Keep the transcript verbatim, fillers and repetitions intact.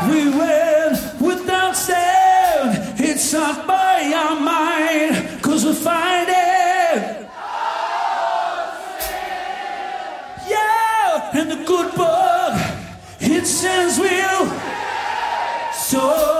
We win without sound. It's not by our mind, cause we're fighting. Yeah, and the good book, it says we'll so